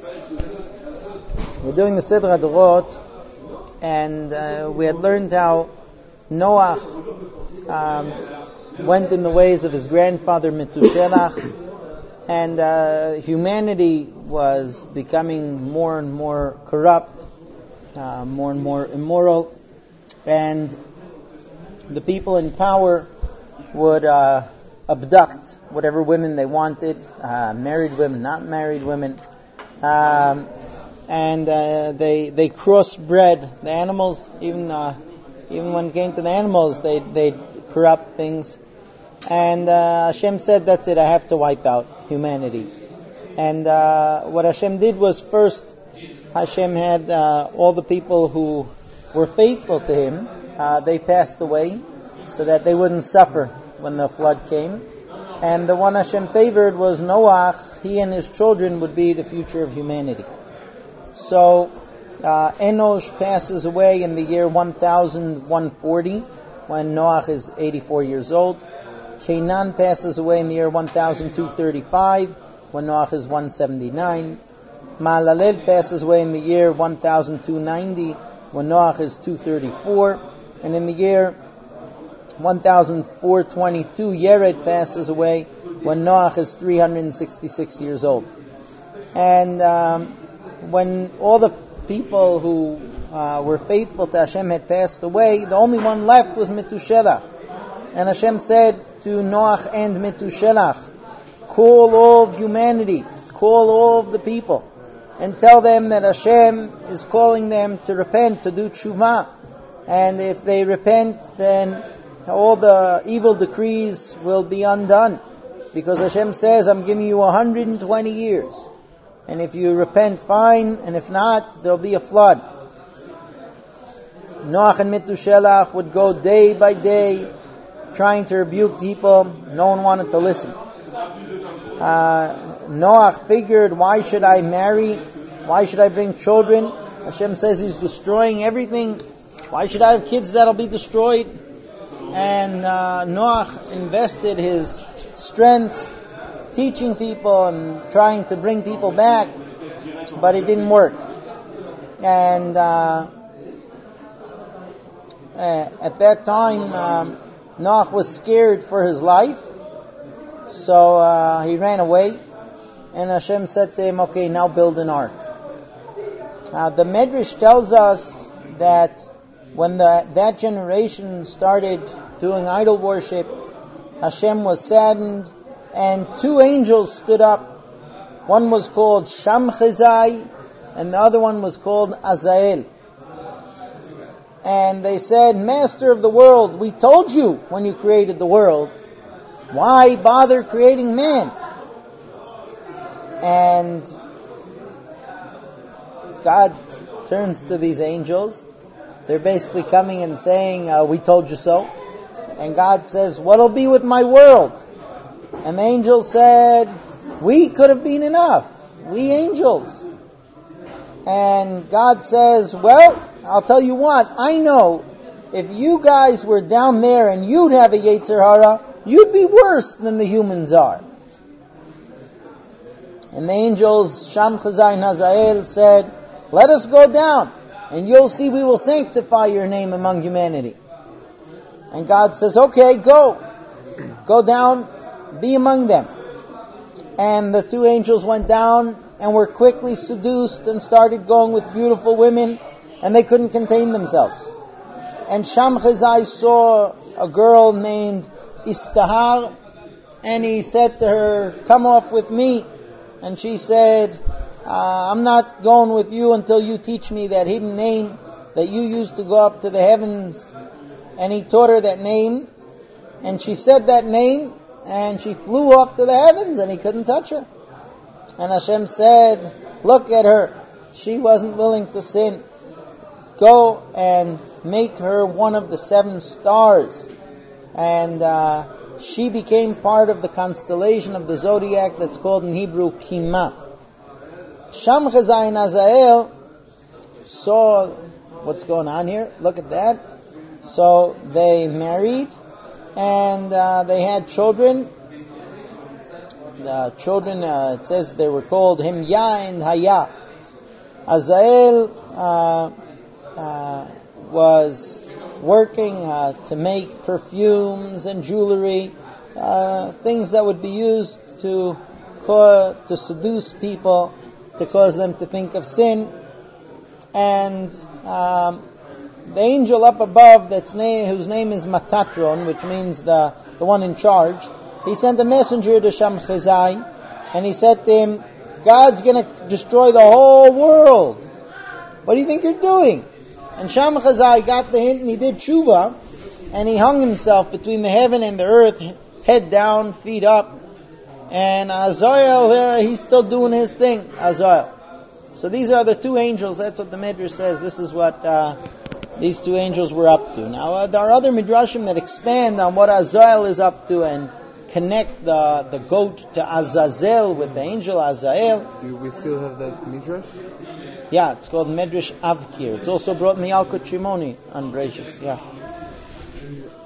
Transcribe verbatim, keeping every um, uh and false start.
We're doing the Sidra Dorot, and uh, we had learned how Noah um, went in the ways of his grandfather Metushelach, and uh, humanity was becoming more and more corrupt, uh, more and more immoral, and the people in power would uh, abduct whatever women they wanted, uh, married women, not married women, um, and uh, they they crossbred the animals. Even uh, even when it came to the animals, they they corrupt things. And uh, Hashem said, "That's it. I have to wipe out humanity." And uh, what Hashem did was, first, Hashem had uh, all the people who were faithful to Him. Uh, they passed away so that they wouldn't suffer when the flood came. And the one Hashem favored was Noah. He and his children would be the future of humanity. So uh, Enosh passes away in the year one thousand one hundred forty, when Noah is eighty-four years old. Canaan passes away in the year one thousand two hundred thirty-five, when Noah is one hundred seventy-nine. Mahalalel passes away in the year one thousand two hundred ninety, when Noah is two hundred thirty-four. And in the year one thousand four hundred twenty-two, Yered passes away when Noah is three hundred sixty-six years old. And um, when all the people who uh, were faithful to Hashem had passed away, the only one left was Metushelach. And Hashem said to Noah and Metushelach, "Call all of humanity, call all of the people, and tell them that Hashem is calling them to repent, to do tshuva. And if they repent, then all the evil decrees will be undone. Because Hashem says, I'm giving you one hundred twenty years. And if you repent, fine. And if not, there'll be a flood." Noah and Metushelach would go day by day trying to rebuke people. No one wanted to listen. Uh, Noah figured, why should I marry? Why should I bring children? Hashem says He's destroying everything. Why should I have kids that'll be destroyed? And uh, Noah invested his strengths teaching people and trying to bring people back, but it didn't work. And uh, uh, at that time, um, Noah was scared for his life, so uh, he ran away. And Hashem said to him, "Okay, now build an ark." Uh, the Medrash tells us that when the, that generation started doing idol worship, Hashem was saddened, and two angels stood up. One was called Shamchazai, and the other one was called Azael. And they said, "Master of the world, we told you when you created the world, why bother creating man?" And God turns to these angels. They're basically coming and saying, uh, "We told you so." And God says, "What'll be with my world?" And the angels said, "We could have been enough. We angels." And God says, "Well, I'll tell you what, I know if you guys were down there and you'd have a Yetzer Hara, you'd be worse than the humans are." And the angels, Shamchazai and Hazael, said, "Let us go down, and you'll see we will sanctify your name among humanity." And God says, "Okay, go. Go down, be among them." And the two angels went down and were quickly seduced and started going with beautiful women, and they couldn't contain themselves. And Shamchazai saw a girl named Istahar, and he said to her, "Come off with me." And she said, uh, "I'm not going with you until you teach me that hidden name that you used to go up to the heavens." And he taught her that name, and she said that name, and she flew off to the heavens, and he couldn't touch her. And Hashem said, "Look at her. She wasn't willing to sin. Go and make her one of the seven stars." And uh, she became part of the constellation of the zodiac that's called in Hebrew Kima. Shamchazai and Azael saw what's going on here. Look at that. So they married, and uh, they had children. the children, uh, it says they were called Himya and Haya. Azael uh, uh, was working uh, to make perfumes and jewelry, uh, things that would be used to co- to seduce people, to cause them to think of sin. And um, the angel up above, that's name, whose name is Metatron, which means the, the one in charge, he sent a messenger to Shamchazai, and he said to him, God's going to destroy the whole world. What do you think you're doing? And Shamchazai got the hint and he did tshuva, and he hung himself between the heaven and the earth, head down, feet up. And Azael, uh, he's still doing his thing, Azael. So these are the two angels. That's what the Midrash says. This is what uh, these two angels were up to. Now, uh, there are other Midrashim that expand on what Azael is up to and connect the the goat to Azazel with the angel Azael. Do we still have that Midrash? Yeah, it's called Midrash Avkir. It's also brought in the Alkut Shimoni on Bereshis. Yeah.